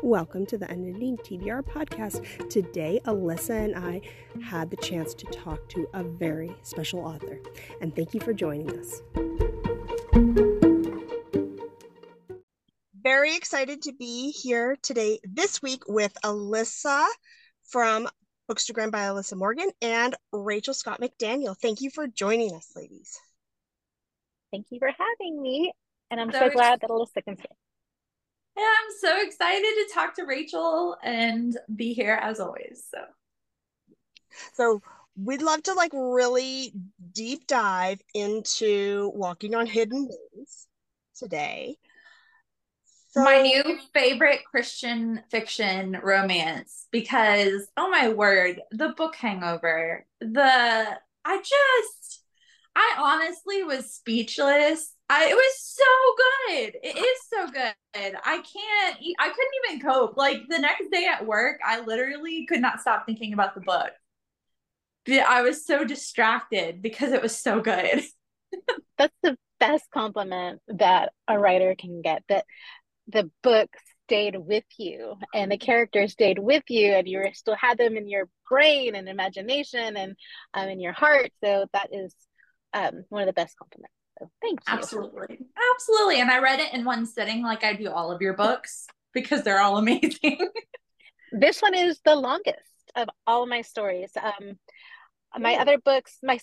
Welcome to the Unending TBR podcast. Today, Alyssa and I had the chance to talk to a very special author, and thank you for joining us. Very excited to be here today, this week, with Alyssa from Bookstagram by Alyssa Morgan and Rachel Scott McDaniel. Thank you for joining us, ladies. Thank you for having me, and I'm so glad that Alyssa can stay. Yeah, I'm so excited to talk to Rachel and be here as always. So we'd love to really deep dive into Walking on Hidden Wings today. So, my new favorite Christian fiction romance, because oh my word, the book Hangover, I honestly was speechless. It was so good. It is so good. I couldn't even cope. Like the next day at work, I literally could not stop thinking about the book. I was so distracted because it was so good. That's the best compliment that a writer can get, that the book stayed with you and the characters stayed with you and you still had them in your brain and imagination and in your heart. So that is one of the best compliments. So thank you. Absolutely. And I read it in one sitting, like I do all of your books, because they're all amazing. This one is the longest of all of my stories. My other books, my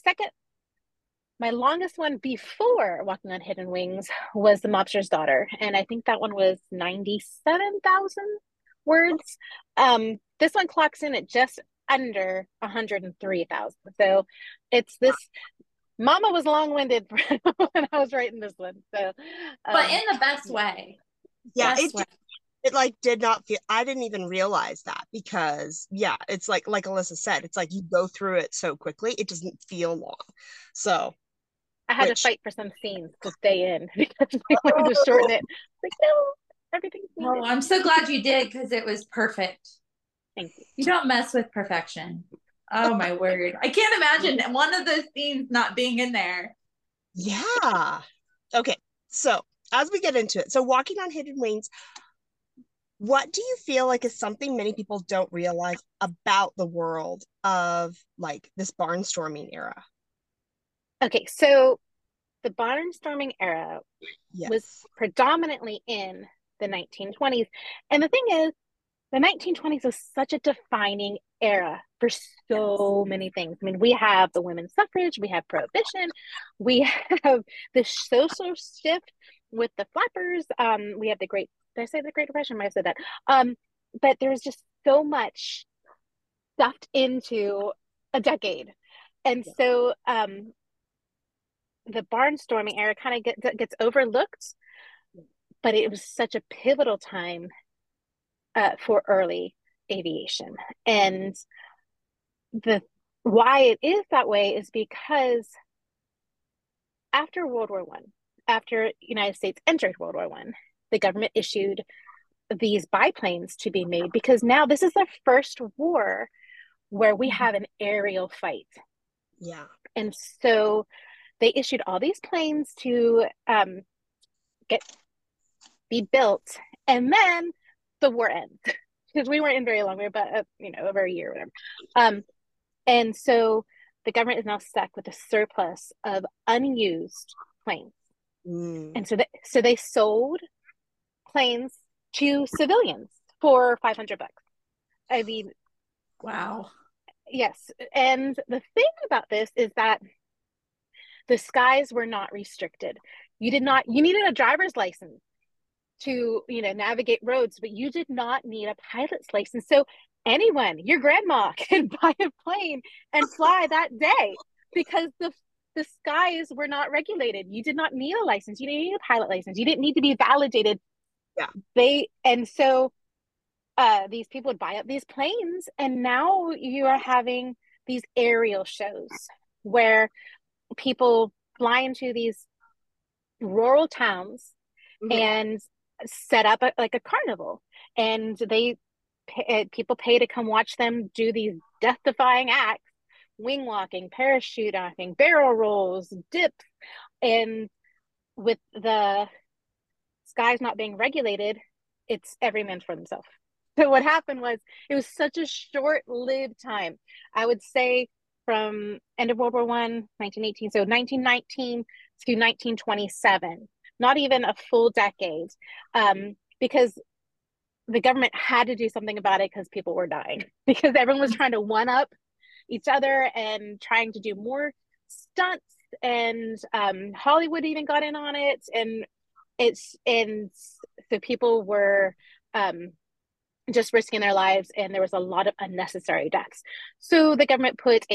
longest one before Walking on Hidden Wings was The Mobster's Daughter, and I think that one was 97,000 words. This one clocks in at just under 103,000. So it's this. Mama was long-winded when I was writing this one. So, but in the best way. Yeah, it did not feel. I didn't even realize that, because it's like Alyssa said, it's like you go through it so quickly, it doesn't feel long. So I had to fight for some scenes to stay in because we wanted to shorten it. Like, no, everything's needed. Oh, I'm so glad you did, because it was perfect. Thank you. You don't mess with perfection. Oh my word. I can't imagine one of those scenes not being in there. Yeah. Okay. So as we get into it, so Walking on Hidden Wings, what do you feel like is something many people don't realize about the world of this barnstorming era? Okay, so the barnstorming era was predominantly in the 1920s. And the thing is, the 1920s was such a defining era for so many things. I mean, we have the women's suffrage, we have prohibition, we have the social shift with the flappers, we have did I say the Great Depression? I might have said that. But there's just so much stuffed into a decade. And so the barnstorming era kind of gets overlooked, but it was such a pivotal time for early aviation. And why it is that way is because after World War I, after the United States entered World War I, the government issued these biplanes to be made, because now this is the first war where we have an aerial fight. Yeah. And so they issued all these planes to be built, and then the war ends, because we weren't in very long. We were about over a year or whatever. And so the government is now stuck with a surplus of unused planes. And so they sold planes to civilians for $500. I mean, wow. Yes. And the thing about this is that the skies were not restricted. You needed a driver's license to, navigate roads, but you did not need a pilot's license. So anyone, your grandma, can buy a plane and fly that day, because the skies were not regulated. You did not need a license. You didn't need a pilot license. You didn't need to be validated. Yeah. So these people would buy up these planes, and now you are having these aerial shows where people fly into these rural towns and set up a carnival, and people pay to come watch them do these death-defying acts: wing walking, parachute hopping, barrel rolls, dips. And with the skies not being regulated, it's every man for themselves. So what happened was it was such a short-lived time. I would say from end of World War One, 1918, so 1919 to 1927, not even a full decade, because the government had to do something about it because people were dying, because everyone was trying to one up each other and trying to do more stunts, and Hollywood even got in on it, and so people were just risking their lives, and there was a lot of unnecessary deaths. So the government put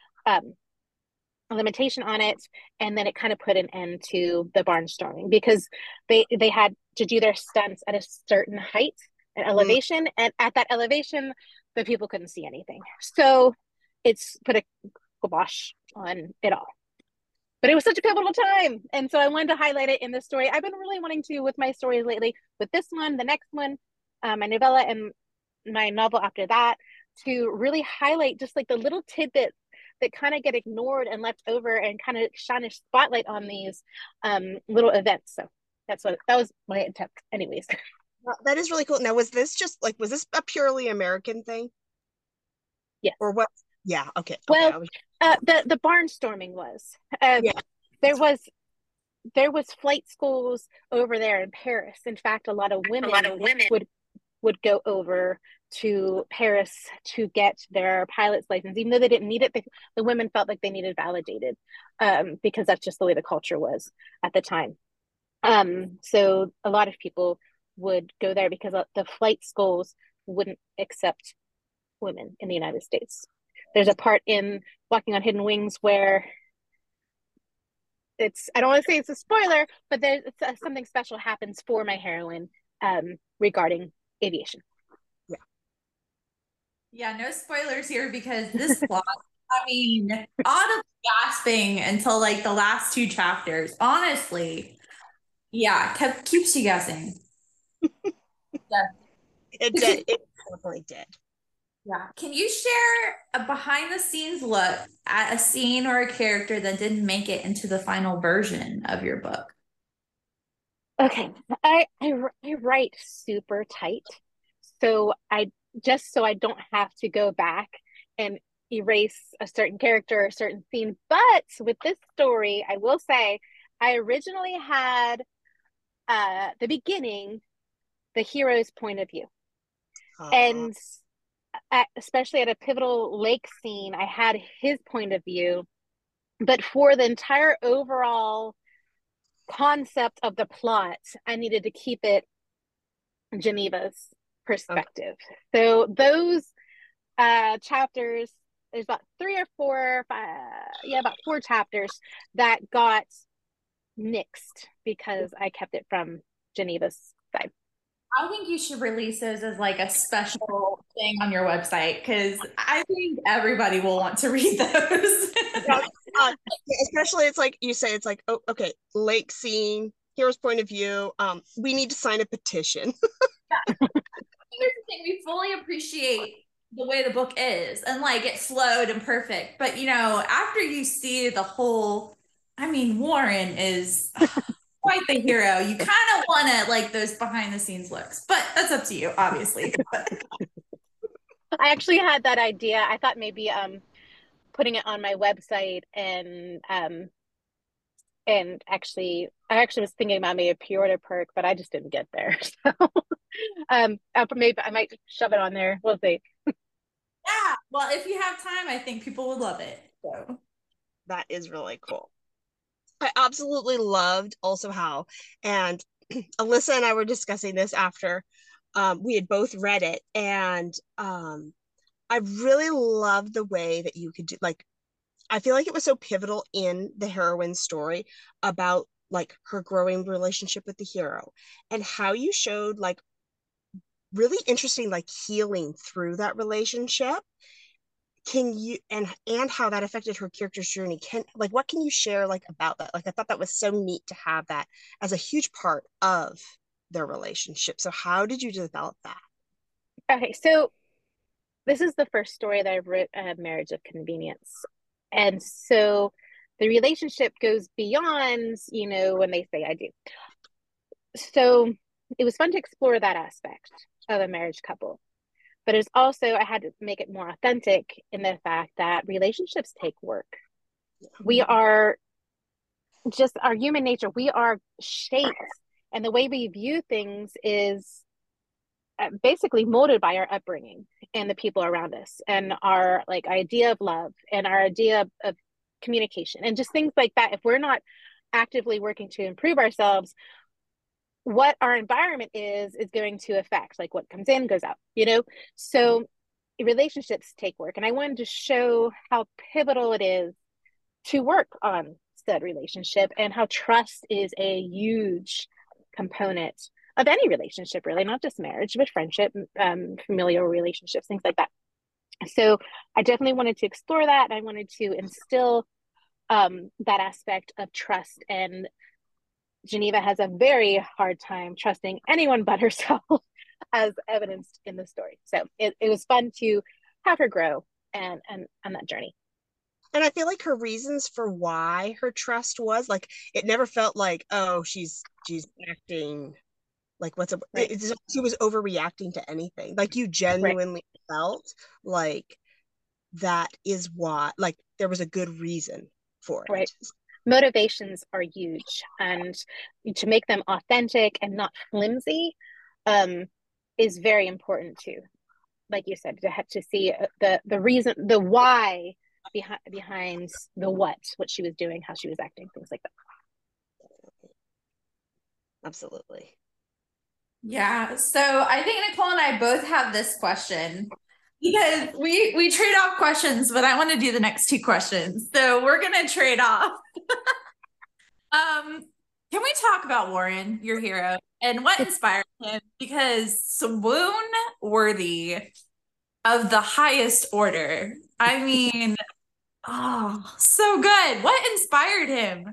a limitation on it, and then it kind of put an end to the barnstorming because they had to do their stunts at a certain height and elevation, and at that elevation the people couldn't see anything, so it's put a kibosh on it all. But it was such a pivotal time, and so I wanted to highlight it in this story. I've been really wanting to with my stories lately, with this one, the next one, my novella, and my novel after that, to really highlight just like the little tidbits that kind of get ignored and left over, and kind of shine a spotlight on these little events. So that was my attempt anyways. Well, that is really cool. Now, was this a purely American thing? Yes. Or what? Yeah. Okay. Well, the barnstorming was yeah. There was flight schools over there in Paris. In fact, a lot of women would go over to Paris to get their pilot's license, even though they didn't need it. The women felt like they needed validated, because that's just the way the culture was at the time. So a lot of people would go there because the flight schools wouldn't accept women in the United States. There's a part in Walking on Hidden Wings where I don't want to say it's a spoiler, but there's something special happens for my heroine regarding aviation. Yeah, no spoilers here because this plot, I mean, audibly gasping until like the last two chapters. Honestly, yeah, keeps you guessing. Yeah. It did. It definitely did. Yeah. Can you share a behind the scenes look at a scene or a character that didn't make it into the final version of your book? Okay. I write super tight. So I don't have to go back and erase a certain character or a certain scene. But with this story, I will say I originally had the beginning, the hero's point of view. And especially at a pivotal lake scene, I had his point of view. But for the entire overall concept of the plot, I needed to keep it Geneva's perspective. Okay. So those chapters, there's about about 4 chapters that got nixed because I kept it from Geneva's side. I think you should release those as like a special thing on your website because I think everybody will want to read those. Especially, it's like you say, it's like, oh, okay, lake scene, hero's point of view. We need to sign a petition. Yeah. Here's the thing: we fully appreciate the way the book is, and like it's slowed and perfect. But after you see the whole, I mean, Warren is quite the hero. You kind of want to like those behind the scenes looks, but that's up to you, obviously. I actually had that idea. I thought maybe putting it on my website, and I actually was thinking about maybe a pre-order perk, but I just didn't get there. So maybe I might shove it on there. We'll see. Yeah, well, if you have time, I think people would love it. So that is really cool. I absolutely loved also how, and Alyssa and I were discussing this after we had both read it, and I really loved the way that you could do, like, I feel like it was so pivotal in the heroine's story about like her growing relationship with the hero, and how you showed like really interesting like healing through that relationship. Can you and how that affected her character's journey? What can you share like about that? Like, I thought that was so neat to have that as a huge part of their relationship. So how did you develop that? Okay, so this is the first story that I've written, Marriage of Convenience. And so the relationship goes beyond, when they say I do. So it was fun to explore that aspect of a marriage couple. but it's also, I had to make it more authentic in the fact that relationships take work. We are just, our human nature, we are shaped, and the way we view things is basically molded by our upbringing and the people around us, and our like idea of love and our idea of communication and just things like that. If we're not actively working to improve ourselves, what our environment is going to affect, like what comes in goes out, you know. So relationships take work, and I wanted to show how pivotal it is to work on said relationship, and how trust is a huge component of any relationship, really, not just marriage, but friendship, familial relationships, things like that. So I definitely wanted to explore that. I wanted to instill that aspect of trust. And Geneva has a very hard time trusting anyone but herself, as evidenced in the story. So it was fun to have her grow and on that journey. And I feel like her reasons for why her trust was like, it never felt like, oh, she's acting like what's up. Right. She was overreacting to anything. Like you genuinely felt like that is why, like there was a good reason for it. Right. Motivations are huge, and to make them authentic and not flimsy is very important too. Like you said, to have to see the reason, the why behind the what she was doing, how she was acting, things like that. Absolutely. Yeah. So I think Nicole and I both have this question, because we trade off questions, but I want to do the next two questions. So we're gonna trade off. Can we talk about Warren, your hero, and what inspired him? Because swoon worthy of the highest order. I mean, oh, so good. What inspired him?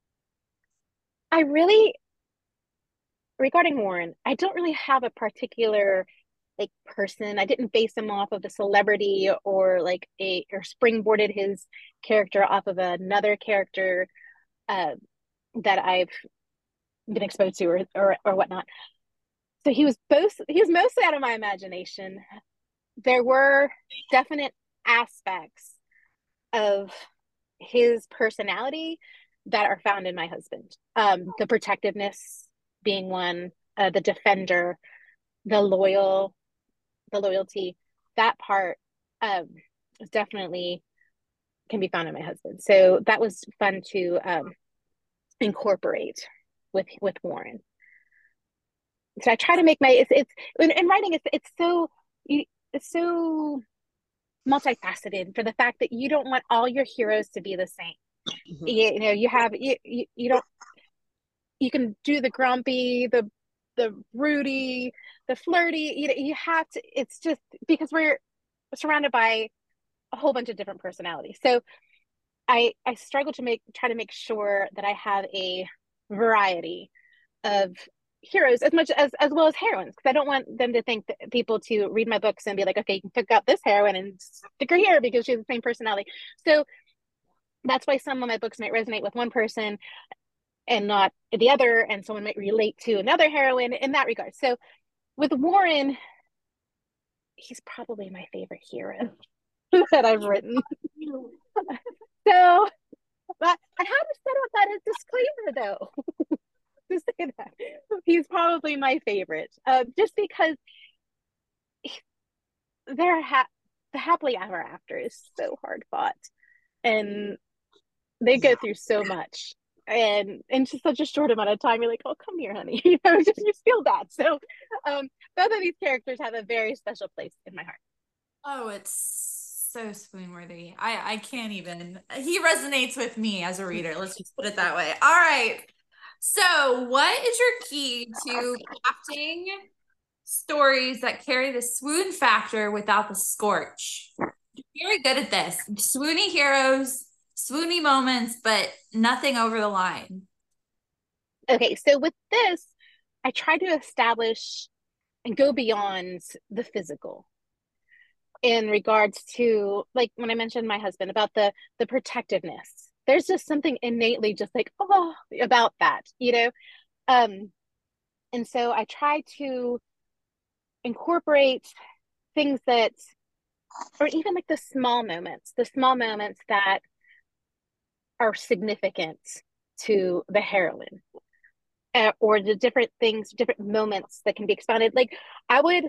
I really, regarding Warren, I don't really have a particular like person. I didn't base him off of a celebrity, or like or springboarded his character off of another character that I've been exposed to, or whatnot. So he was mostly out of my imagination. There were definite aspects of his personality that are found in my husband. The protectiveness being one, the defender, the loyalty, that part definitely can be found in my husband. So that was fun to incorporate with Warren. So I try to make my it's in writing, it's so multifaceted, for the fact that you don't want all your heroes to be the same. Mm-hmm. You know, you don't, you can do the grumpy, the broody, the flirty. You have to. It's just because we're surrounded by a whole bunch of different personalities. So I struggle to try to make sure that I have a variety of heroes as much as well as heroines, because I don't want them to think that people to read my books and be like, okay, you can pick up this heroine and stick her here because she has the same personality. So that's why some of my books might resonate with one person and not the other, and someone might relate to another heroine in that regard. So with Warren, he's probably my favorite hero that I've written. So but I had to set up that as disclaimer, though. To say that he's probably my favorite, just because the happily ever after is so hard fought, and they go through so much, and in just such a short amount of time, you're like, oh, come here, honey. You know, just you feel that. So both of these characters have a very special place in my heart. Oh, it's so swoon worthy. I can't even. He resonates with me as a reader. Let's just put it that way. All right. So, what is your key to crafting stories that carry the swoon factor without the scorch? You're very good at this. Swoony heroes, swoony moments, but nothing over the line. Okay, so with this, I try to establish and go beyond the physical in regards to, like when I mentioned my husband, about the protectiveness. There's just something innately just like, oh, about that, you know? And so I try to incorporate things that, or even like the small moments that are significant to the heroine, or the different things, different moments that can be expounded. Like, I would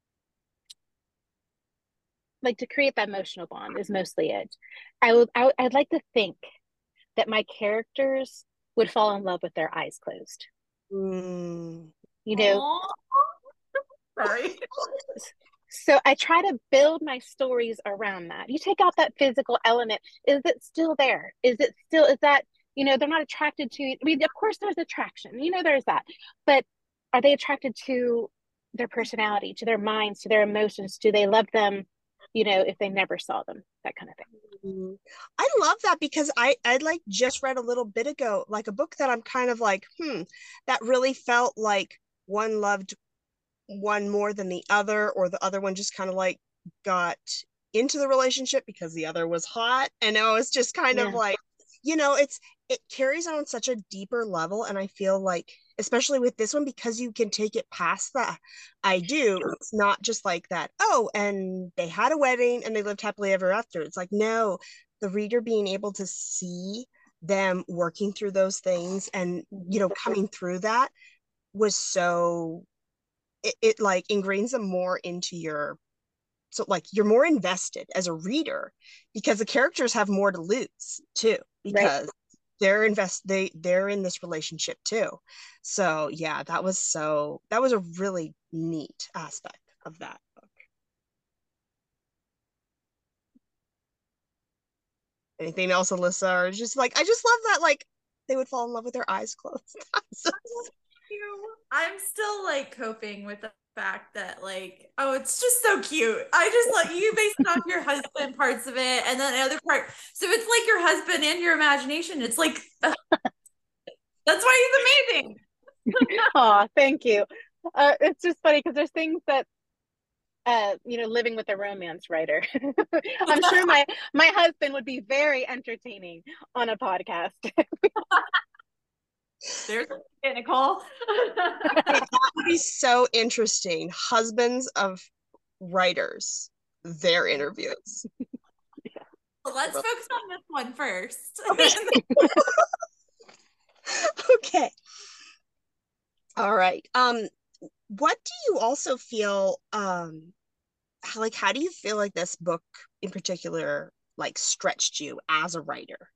like to create that emotional bond is mostly it. I'd like to think that my characters would fall in love with their eyes closed. Mm. You know, Sorry. so I try to build my stories around that. You take out that physical element, is it still there? Is that, they're not attracted to, I mean, of course there's attraction, there's that, but are they attracted to their personality, to their minds, to their emotions? Do they love them, if they never saw them, that kind of thing? Mm-hmm. I love that because I like just read a little bit ago, like a book that I'm kind of like, that really felt like one loved one more than the other, or the other one just kind of like got into the relationship because the other was hot. And it was just kind of Yeah. like, it carries on such a deeper level. And I feel like, especially with this one, because you can take it past that I do, it's not just like that, oh, and they had a wedding and they lived happily ever after. It's like, no, the reader being able to see them working through those things and, coming through that was so it like ingrains them more into your, so like you're more invested as a reader because the characters have more to lose too, Right. because they're in this relationship too. So yeah, that was a really neat aspect of that book. Anything else, Alyssa? Or just like, I just love that, like, they would fall in love with their eyes closed. So I'm still like coping with the fact that, like, oh, it's just so cute. I just let you base it off your husband parts of it, and then the other part. So it's like your husband and your imagination. It's like that's why he's amazing. Oh, thank you. It's just funny because there's things that, living with a romance writer. I'm sure my husband would be very entertaining on a podcast. There's Nicole. that would be so interesting. Husbands of writers, their interviews. Well, let's focus on this one first. Okay. Okay. All right. What do you also feel how do you feel like this book in particular like stretched you as a writer?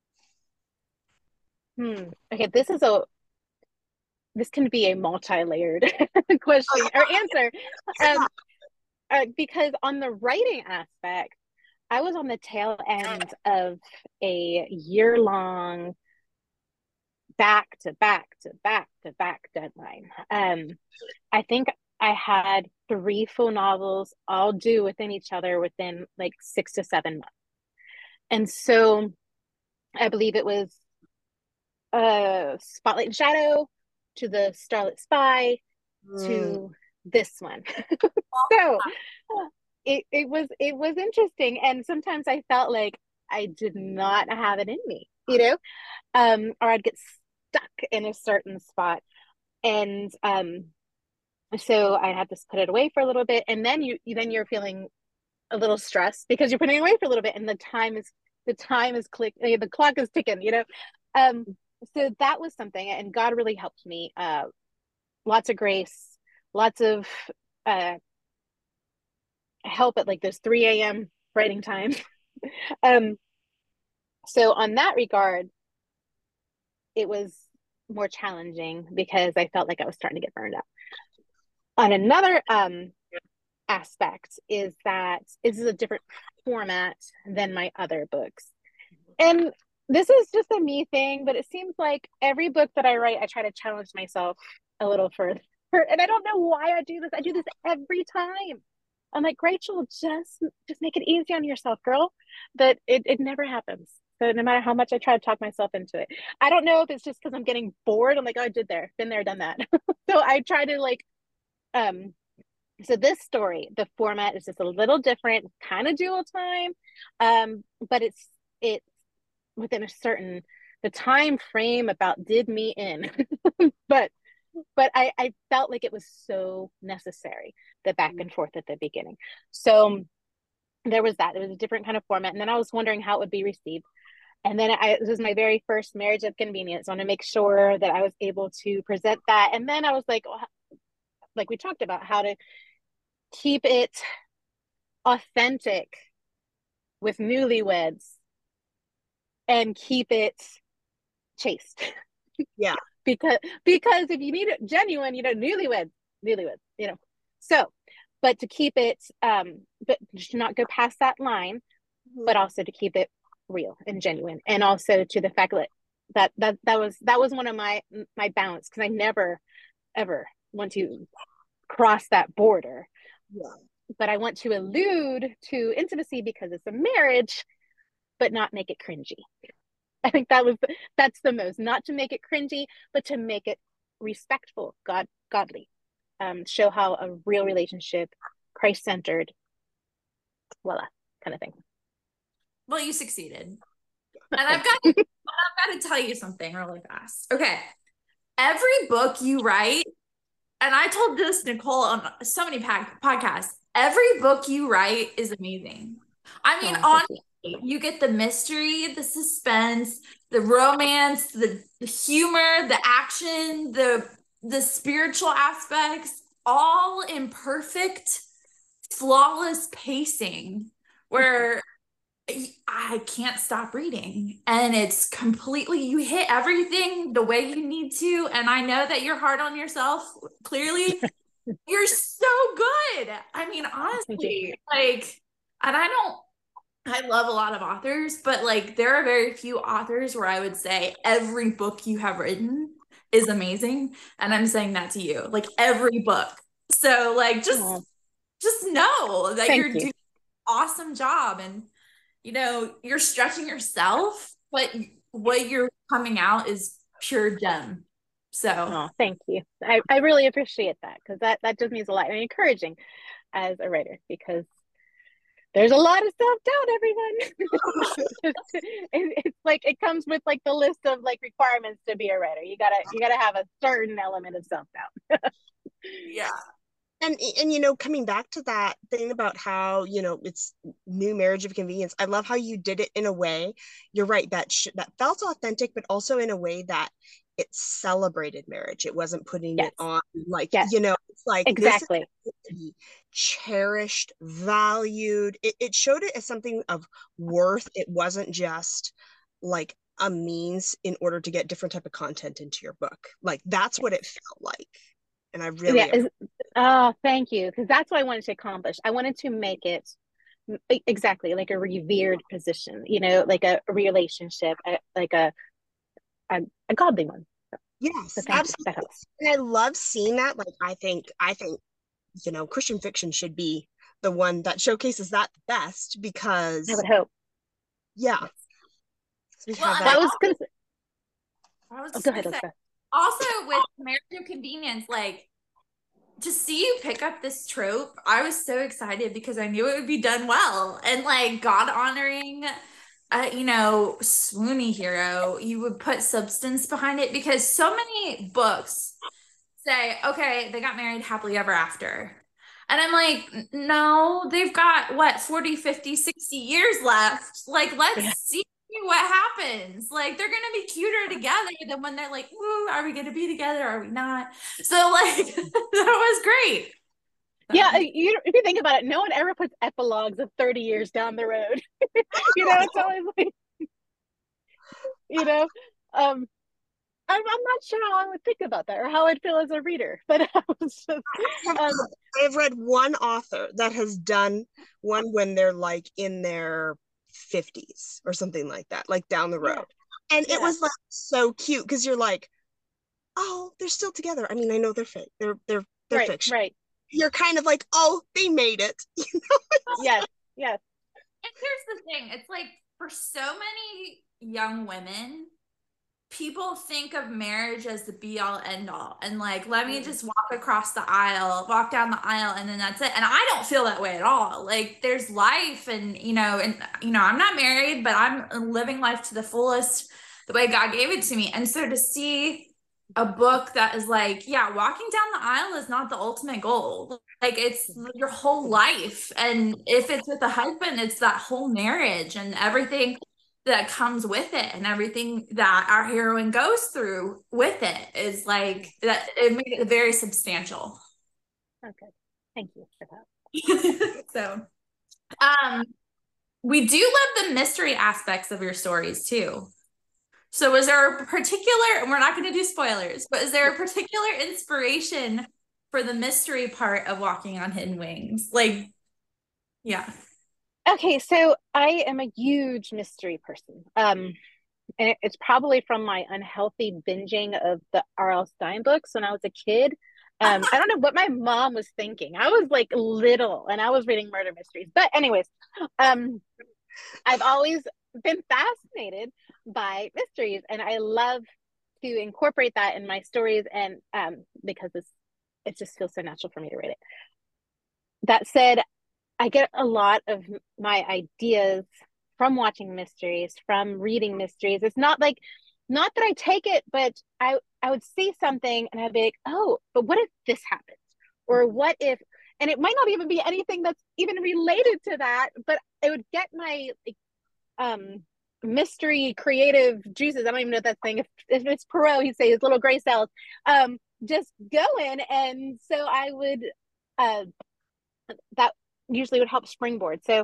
Okay, this can be a multi-layered question or answer. Because on the writing aspect, I was on the tail end of a year-long back to back to back to back deadline. I think I had 3 full novels all due within each other within like 6 to 7 months. And so I believe it was Spotlight and Shadow to the Starlit Spy to this one. So it was interesting. And sometimes I felt like I did not have it in me, or I'd get stuck in a certain spot. And so I had to put it away for a little bit. And then you're feeling a little stressed because you're putting it away for a little bit and the time is the clock is ticking. Um, so that was something, and God really helped me. Lots of grace, lots of help at like those 3 a.m. writing times. So on that regard, it was more challenging because I felt like I was starting to get burned out. On another aspect is that this is a different format than my other books. And this is just a me thing, but it seems like every book that I write, I try to challenge myself a little further. And I don't know why I do this. I do this every time. I'm like, Rachel, just make it easy on yourself, girl. But it never happens. So no matter how much I try to talk myself into it, I don't know if it's just because I'm getting bored. I'm like, oh, I did there, been there, done that. So I try to like, so this story, the format is just a little different, kind of dual time, but it's within the time frame about did me in. But but I felt like it was so necessary, the back and forth at the beginning. So there was that. It was a different kind of format. And then I was wondering how it would be received. And then this was my very first Marriage of Convenience. I want to make sure that I was able to present that. And then I was like we talked about, how to keep it authentic with newlyweds and keep it chaste. Yeah. because if you need it genuine, newlyweds, So, but to keep it, but to not go past that line, but also to keep it real and genuine, and also to the fact that was one of my balance, because I never ever want to cross that border. Yeah. But I want to allude to intimacy because it's a marriage, but not make it cringy. I think that's the most, not to make it cringy, but to make it respectful, godly. Show how a real relationship, Christ-centered, voila, kind of thing. Well, you succeeded. And I've got to tell you something really fast. Okay. Every book you write, and I told this Nicole on so many podcasts, every book you write is amazing. I mean, honestly, you get the mystery, the suspense, the romance, the humor, the action, the spiritual aspects, all in perfect, flawless pacing, where I can't stop reading. And it's completely, you hit everything the way you need to. And I know that you're hard on yourself, clearly. You're so good. I mean, honestly, and I love a lot of authors, but like, there are very few authors where I would say every book you have written is amazing. And I'm saying that to you, like every book. So like, just know that you're doing an awesome job, and you're stretching yourself, but what you're coming out is pure gem. So thank you. I really appreciate that, because that just means a lot, and encouraging as a writer, because there's a lot of self-doubt, everyone. It's like, it comes with like the list of like requirements to be a writer. You gotta have a certain element of self-doubt. Yeah. And coming back to that thing about how, it's new Marriage of Convenience, I love how you did it in a way, you're right, that felt authentic, but also in a way that it celebrated marriage. It wasn't putting it on like, it's like, exactly, this is to be cherished, valued. It showed it as something of worth. It wasn't just like a means in order to get different type of content into your book. Like, that's what it felt like. And I really thank you, because that's what I wanted to accomplish. I wanted to make it exactly like a revered position, like a relationship, like a godly one. Yes, absolutely. And I love seeing that. Like, I think Christian fiction should be the one that showcases that best, because I would hope. Yeah. So that was go ahead. Also, with Marriage of Convenience, like, to see you pick up this trope, I was so excited, because I knew it would be done well, and like God honoring, swoony hero, you would put substance behind it, because so many books say, okay, they got married happily ever after. And I'm like, no, they've got what, 40, 50, 60 years left. Like, let's see what happens. Like, they're gonna be cuter together than when they're like, woo, are we gonna be together, are we not? So like, that was great. Yeah, if you think about it, no one ever puts epilogues of 30 years down the road. It's always like, I'm not sure how I would think about that, or how I'd feel as a reader, but I have read one author that has done one when they're like in their 50s or something like that, like down the road. And it was like so cute, because you're like, oh, they're still together. I mean, I know they're fake. They're right, fiction. Right. You're kind of like, oh, they made it. Yes. And here's the thing. It's like, for so many young women, people think of marriage as the be all end all, and like, let me just walk down the aisle, and then that's it. And I don't feel that way at all. Like, there's life, and I'm not married, but I'm living life to the fullest, the way God gave it to me. And so to see a book that is like, yeah, walking down the aisle is not the ultimate goal. Like it's your whole life. And if it's with a husband, it's that whole marriage and everything that comes with it and everything that our heroine goes through with it is like that. It made it very substantial. Okay. Thank you for that. So, we do love the mystery aspects of your stories too. So was there a particular, and we're not going to do spoilers, but is there a particular inspiration for the mystery part of Walking on Hidden Wings? Like, yeah. Okay, so I am a huge mystery person. And it's probably from my unhealthy binging of the R.L. Stine books when I was a kid. I don't know what my mom was thinking. I was like little and I was reading murder mysteries. But anyways, I've always been fascinated by mysteries and I love to incorporate that in my stories and because it just feels so natural for me to read it. That said, I get a lot of my ideas from watching mysteries, from reading mysteries. It's not that I take it, but I would see something and I'd be like, oh, but what if this happens? Or what if, and it might not even be anything that's even related to that, but it would get my mystery creative juices. I don't even know what that thing. If it's Perot, he'd say his little gray cells just going. And so I would that usually would help springboard. So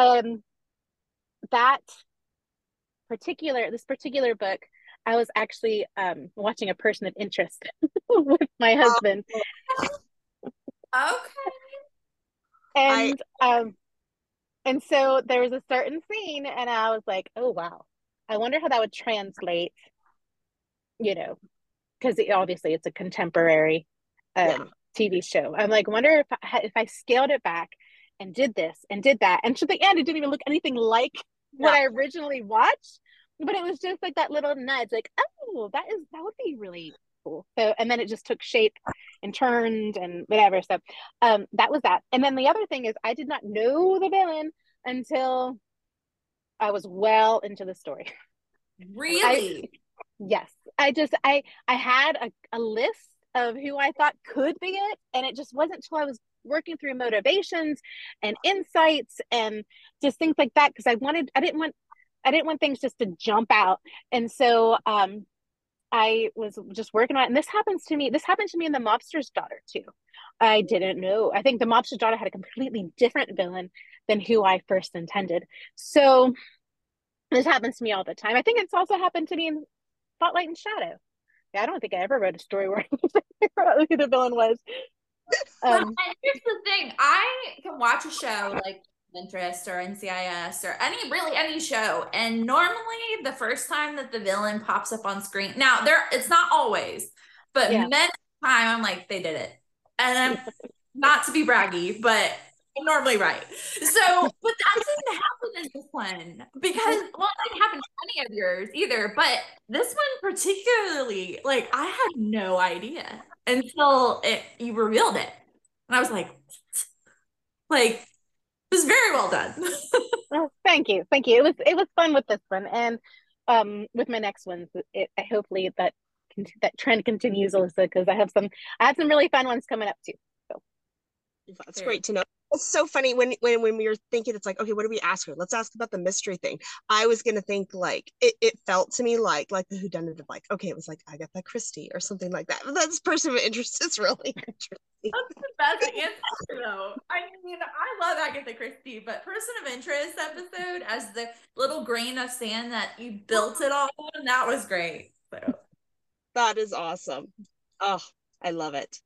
this particular book, I was actually watching A Person of Interest with my husband. Okay. And so there was a certain scene and I was like, oh wow, I wonder how that would translate, because obviously it's a contemporary TV show. I'm like, wonder if I scaled it back and did this and did that. And to the end, it didn't even look anything like what I originally watched, but it was just like that little nudge, like, oh, that would be really cool. So, and then it just took shape and turned and whatever. So, that was that. And then the other thing is, I did not know the villain until I was well into the story. Really? Yes. I had a list of who I thought could be it, and it just wasn't until I was working through motivations and insights and just things like that, because I didn't want things just to jump out. And so I was just working on it. And this happened to me in The Mobster's Daughter too. I didn't know. I think The Mobster's Daughter had a completely different villain than who I first intended. So this happens to me all the time. I think it's also happened to me in Spotlight and Shadow. Yeah, I don't think I ever wrote a story where I figured out who the villain was. And here's the thing: I can watch a show like Interest or NCIS or any show, and normally the first time that the villain pops up on screen, now it's not always, but many time I'm like, they did it, and I'm not to be braggy, but I'm normally right. So, but that didn't happen in this one because, well, it didn't happen to any of yours either. But this one particularly, like, I had no idea until you revealed it, and I was like, it was very well done. Oh, thank you. It was fun with this one, and with my next ones, hopefully that trend continues, Alyssa, because I have some really fun ones coming up too. So that's great to know. It's so funny when we were thinking, it's like, okay, what do we ask her? Let's ask about the mystery thing. I was gonna think like it felt to me like the whodunit of like, okay, it was like Agatha Christie or something like that. But that's Person of Interest is really interesting. That's the best answer though. I mean, I love Agatha Christie, but Person of Interest episode as the little grain of sand that you built it all on, that was great. So that is awesome. Oh, I love it.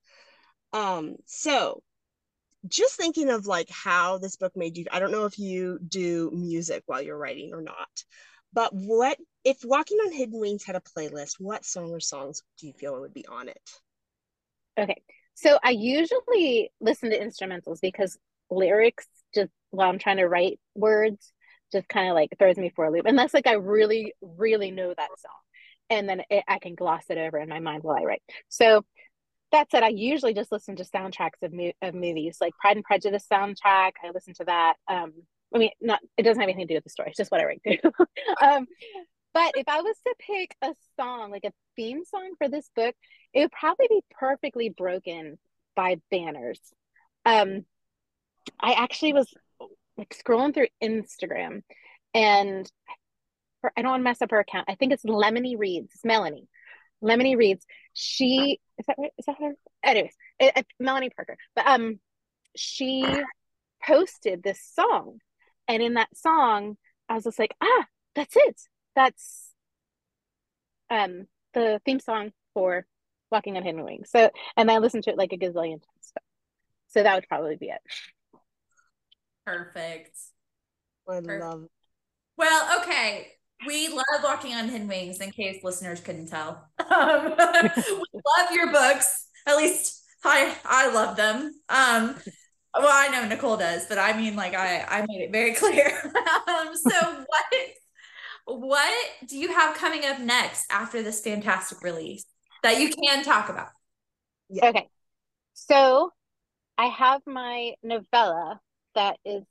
So just thinking of like how this book made you, I don't know if you do music while you're writing or not, but what if Walking on Hidden Wings had a playlist, what song or songs do you feel would be on it? Okay, so I usually listen to instrumentals because lyrics, just while I'm trying to write words, just kind of like throws me for a loop, unless like I really really know that song, and then I can gloss it over in my mind while I write. So that said, I usually just listen to soundtracks of movies, like Pride and Prejudice soundtrack. I listen to that. I mean, it doesn't have anything to do with the story. It's just what I write to. But if I was to pick a song, like a theme song for this book, it would probably be Perfectly Broken by Banners. I actually was like scrolling through Instagram, and I don't want to mess up her account. I think it's Lemony Reads. It's Melanie. Lemony Reads. She is that right? Is that her? Anyways, Melanie Parker. But she posted this song, and in that song, I was just like, that's it. That's the theme song for Walking on Hidden Wings. So, and I listened to it like a gazillion times. So that would probably be it. Perfect. I love it. Well, okay. We love Walking on Hidden Wings, in case listeners couldn't tell. We love your books. At least I love them. Well, I know Nicole does, but I mean, like, I made it very clear. So what do you have coming up next after this fantastic release that you can talk about? Yeah. Okay. So I have my novella that is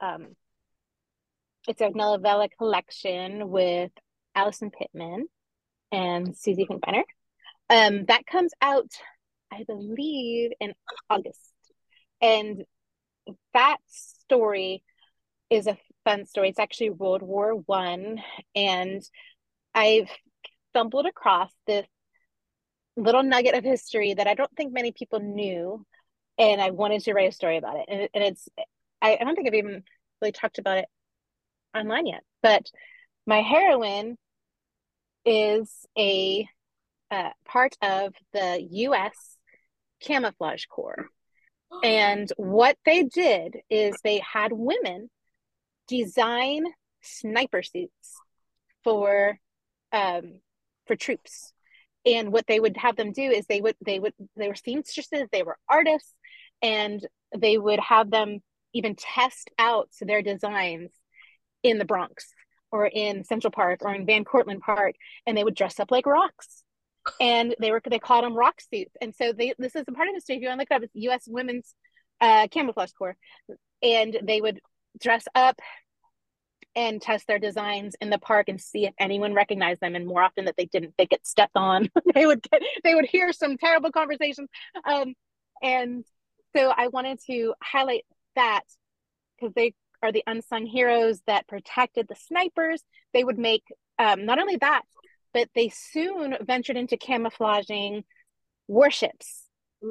it's a novella collection with Allison Pittman and Susie Finkbeiner. That comes out, I believe, in August. And that story is a fun story. It's actually World War One, and I've stumbled across this little nugget of history that I don't think many people knew, and I wanted to write a story about it. And it's I don't think I've even really talked about it online yet, but my heroine is a part of the U.S. Camouflage Corps. And what they did is they had women design sniper suits for troops. And what they would have them do is they were seamstresses, they were artists, and they would have them even test out their designs in the Bronx or in Central Park or in Van Cortlandt Park, and they would dress up like rocks. And they called them rock suits. And so this is a part of history. If you want to look it up, it's U.S. Women's Camouflage Corps, and they would dress up and test their designs in the park and see if anyone recognized them. And more often that they didn't, they get stepped on. they would hear some terrible conversations. And so I wanted to highlight that because they are the unsung heroes that protected the snipers. They would make not only that, but they soon ventured into camouflaging warships.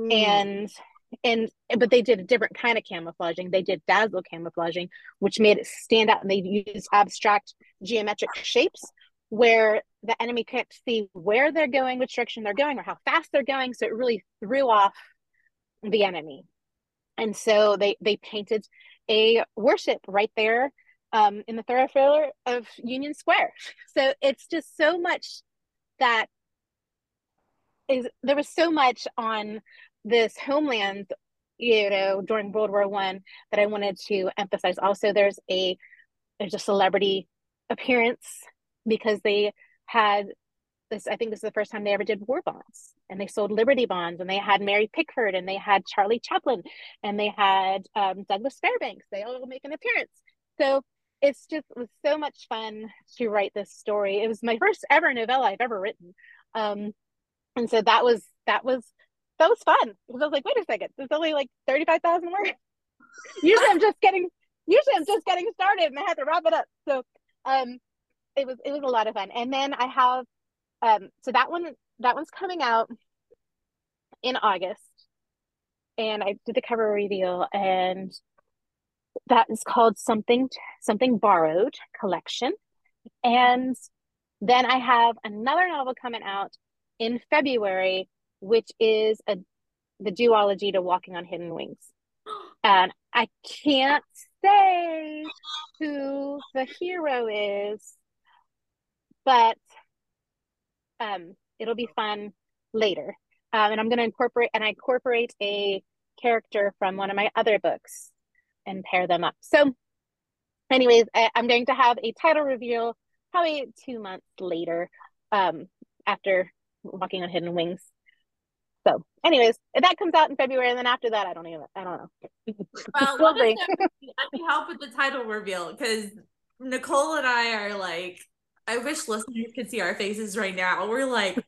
But they did a different kind of camouflaging. They did dazzle camouflaging, which made it stand out, and they used abstract geometric shapes where the enemy can't see where they're going, which direction they're going, or how fast they're going. So it really threw off the enemy. And so they painted a warship right there in the thoroughfare of Union Square. So it's just so much that there was so much on this homeland, during World War One that I wanted to emphasize. Also, there's a celebrity appearance because they had this. I think this is the first time they ever did war bonds, and they sold Liberty bonds, and they had Mary Pickford, and they had Charlie Chaplin, and they had Douglas Fairbanks. They all make an appearance. So it was so much fun to write this story. It was my first ever novella I've ever written. And so that was fun because I was like, wait a second, there's only like 35,000 words. Usually I'm just getting started, and I had to wrap it up. So it was a lot of fun. And then I have so that one's coming out in August, and I did the cover reveal, and that is called Something Borrowed Collection. And then I have another novel coming out in February, which is the duology to Walking on Hidden Wings. And I can't say who the hero is, but it'll be fun later. And I'm going to incorporate a character from one of my other books and pair them up. So anyways, I'm going to have a title reveal probably 2 months later, after Walking on Hidden Wings. So anyways, that comes out in February, and then after that, I don't know. Well, let me help with the title reveal, because Nicole and I are like, I wish listeners could see our faces right now. We're like,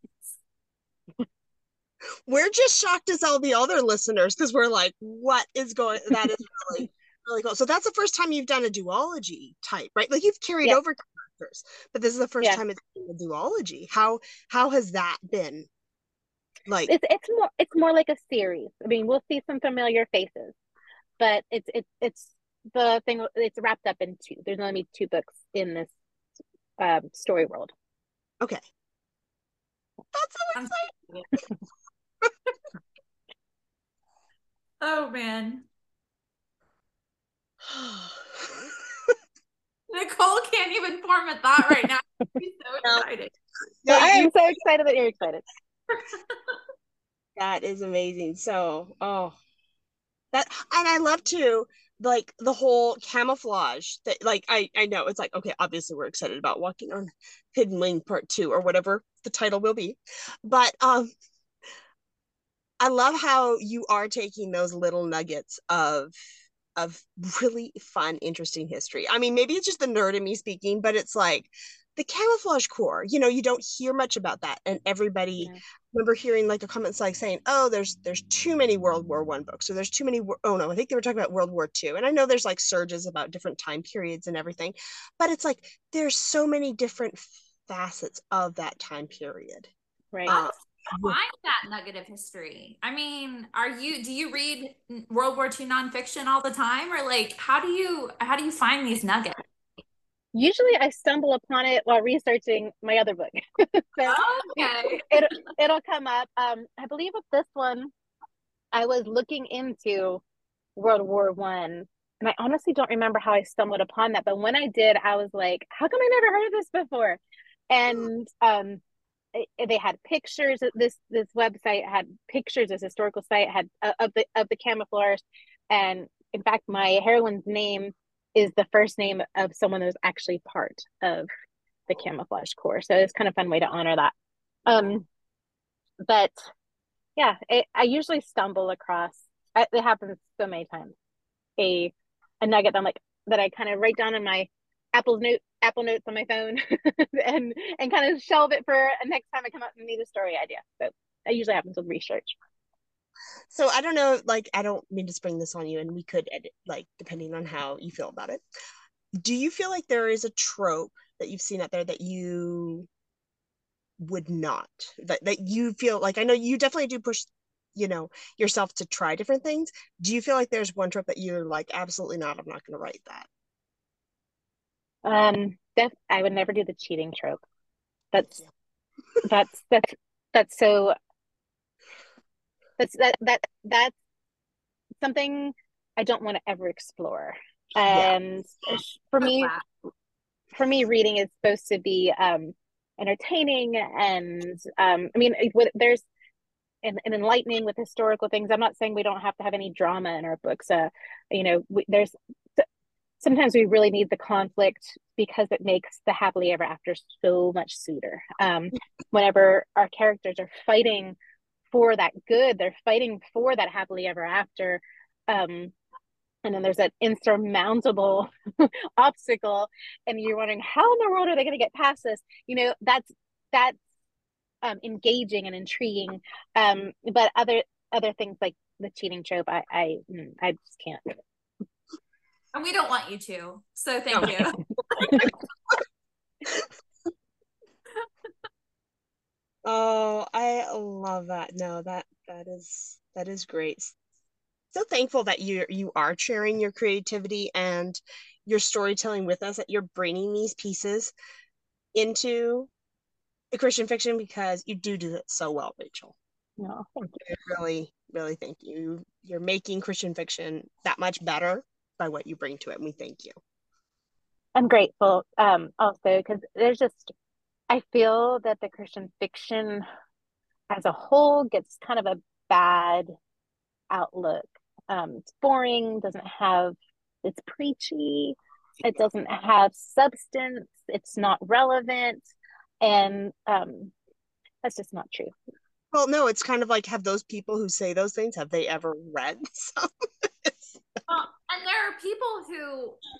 we're just shocked as all the other listeners because we're like, what is going? That is really, really cool. So that's the first time you've done a duology type, right? Like you've carried over characters, but this is the first time it's a duology. How has that been? Like it's more like a series. I mean, we'll see some familiar faces, but it's the thing. It's wrapped up in two. There's only 2 books in this story world. Okay, that's so exciting. Oh man. Nicole can't even form a thought right now. She's so excited. Well, I am so excited that you're excited. That is amazing. So, that, and I love to like the whole camouflage that, like, I know it's like, okay, obviously we're excited about Walking on Hidden Wing Part 2 or whatever the title will be, but I love how you are taking those little nuggets of really fun, interesting history. I mean, maybe it's just the nerd in me speaking, but it's like the camouflage corps, you know, you don't hear much about that. And everybody, I remember hearing like a comments like saying, oh, there's too many World War I books, or there's too many, oh no, I think they were talking about World War II. And I know there's like surges about different time periods and everything, but it's like there's so many different facets of that time period. Right. Find that nugget of history. I mean, do you read World War II nonfiction all the time, or like how do you find these nuggets? Usually I stumble upon it while researching my other book. So okay. It'll come up. I believe with this one, I was looking into World War One, and I honestly don't remember how I stumbled upon that. But when I did, I was like, how come I never heard of this before? And they had pictures. This website had pictures. This historical site had of the camouflage, and in fact, my heroine's name is the first name of someone that was actually part of the camouflage corps. So it's kind of a fun way to honor that. But yeah, I usually stumble across. It happens so many times. A nugget that I'm like that I kind of write down in my Apple Notes on my phone and kind of shelve it for a next time I come up and need a story idea. So that usually happens with research. So I don't know, like, I don't mean to spring this on you, and we could edit, like, depending on how you feel about it. Do you feel like there is a trope that you've seen out there that you would not, that you feel like, I know you definitely do push, you know, yourself to try different things. Do you feel like there's one trope that you're like, absolutely not, I'm not going to write that? I would never do the cheating trope. That's so that's something I don't want to ever explore. And for me, reading is supposed to be entertaining and I mean, there's and enlightening with historical things. I'm not saying we don't have to have any drama in our books. You know, there's sometimes we really need the conflict because it makes the happily ever after so much sweeter. Whenever our characters are fighting for that good, they're fighting for that happily ever after. And then there's that insurmountable obstacle, and you're wondering how in the world are they going to get past this? You know, that's engaging and intriguing. But other things like the cheating trope, I just can't. And we don't want you to. So thank you. Oh, I love that. No, that is great. So thankful that you are sharing your creativity and your storytelling with us, that you're bringing these pieces into the Christian fiction, because you do it so well, Rachel. No, thank you. Really, really thank you. You're making Christian fiction that much better by what you bring to it, and we thank you. I'm grateful also because there's just, I feel that the Christian fiction as a whole gets kind of a bad outlook. It's boring, it's preachy, it doesn't have substance, it's not relevant, and that's just not true. Well, no, it's kind of like, have those people who say those things, have they ever read some? Well, and there are people who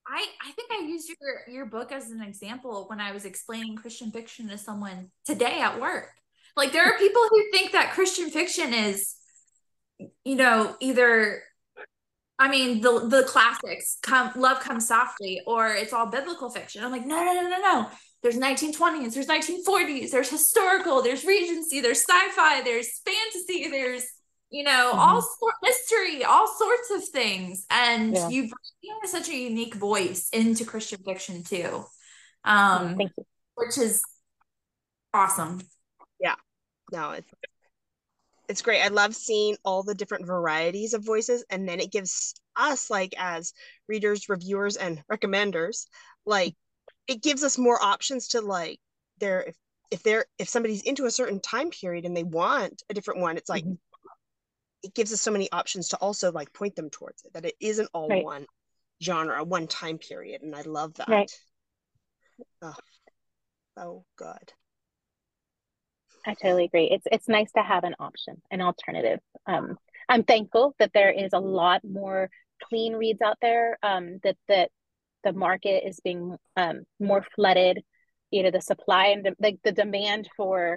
I think I used your book as an example when I was explaining Christian fiction to someone today at work. Like, there are people who think that Christian fiction is, either, I mean, the classics, Love Comes Softly, or it's all biblical fiction. I'm like, no. There's 1920s, there's 1940s, there's historical, there's Regency, there's sci-fi, there's fantasy, there's history, all sorts of things. And you bring such a unique voice into Christian fiction too. Thank you. Which is awesome. Yeah. No, it's great. I love seeing all the different varieties of voices, and then it gives us, like, as readers, reviewers, and recommenders, like, it gives us more options to, like, if somebody's into a certain time period and they want a different one, it's like it gives us so many options to also, like, point them towards it, that it isn't all one genre, one time period. And I love that. Right. Oh, so good. I totally agree. It's nice to have an option, an alternative. I'm thankful that there is a lot more clean reads out there, that the market is being more flooded. The supply and the demand for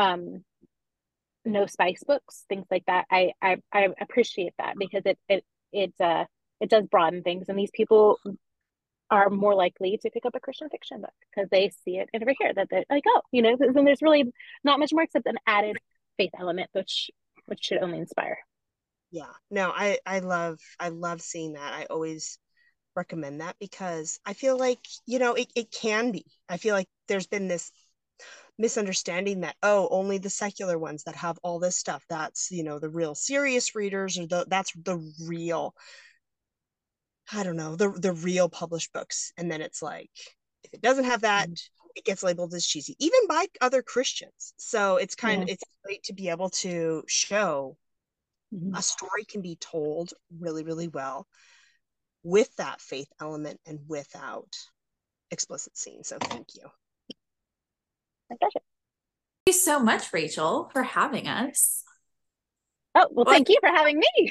no spice books, things like that. I appreciate that, because it does broaden things, and these people are more likely to pick up a Christian fiction book because they see it over here, that they're like, oh, then there's really not much more except an added faith element, which should only inspire. Yeah, no, I love seeing that. I always recommend that, because I feel like, it can be. I feel like there's been this misunderstanding that, only the secular ones that have all this stuff, that's, the real serious readers, or that's the real, I don't know, the real published books. And then it's like, if it doesn't have that, it gets labeled as cheesy, even by other Christians. So it's it's great to be able to show a story can be told really, really well with that faith element and without explicit scenes. So thank you. My pleasure. Thank you so much, Rachel, for having us. Oh, well, thank you for having me.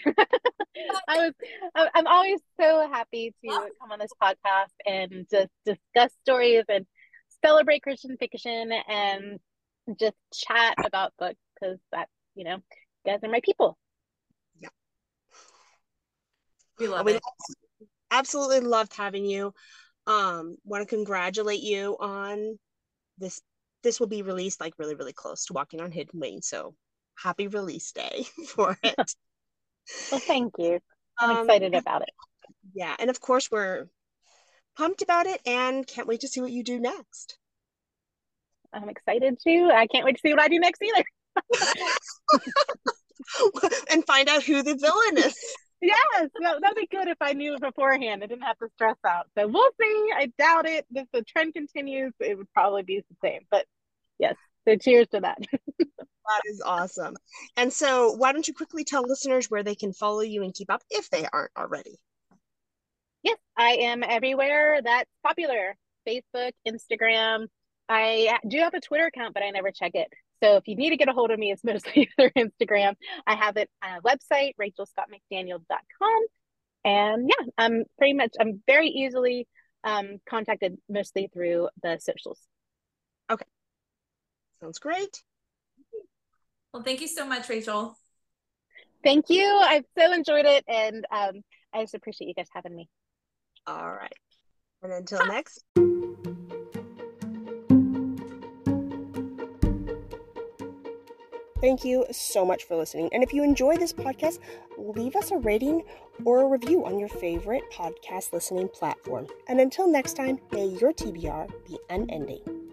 I'm always so happy to come on this podcast and just discuss stories and celebrate Christian fiction and just chat about books, because that, you guys are my people. Yeah. We love it. Absolutely loved having you. Want to congratulate you on this. This will be released, like, really, really close to Walking on Hidden Wings. So happy release day for it. Well, thank you. I'm excited about it. Yeah, and of course we're pumped about it and can't wait to see what you do next. I'm excited too. I can't wait to see what I do next either. And find out who the villain is. Yes, that'd be good if I knew beforehand. I didn't have to stress out. So we'll see. I doubt it. If the trend continues, it would probably be the same. But yes, so cheers to that. That is awesome. And so why don't you quickly tell listeners where they can follow you and keep up if they aren't already? Yes, I am everywhere that's popular. Facebook, Instagram. I do have a Twitter account, but I never check it. So if you need to get a hold of me, it's mostly through Instagram. I have it on a website, rachelscottmcdaniel.com. And yeah, I'm very easily contacted, mostly through the socials. Okay. Sounds great. Well, thank you so much, Rachel. Thank you. I've so enjoyed it. And I just appreciate you guys having me. All right. And until next. Thank you so much for listening. And if you enjoy this podcast, leave us a rating or a review on your favorite podcast listening platform. And until next time, may your TBR be unending.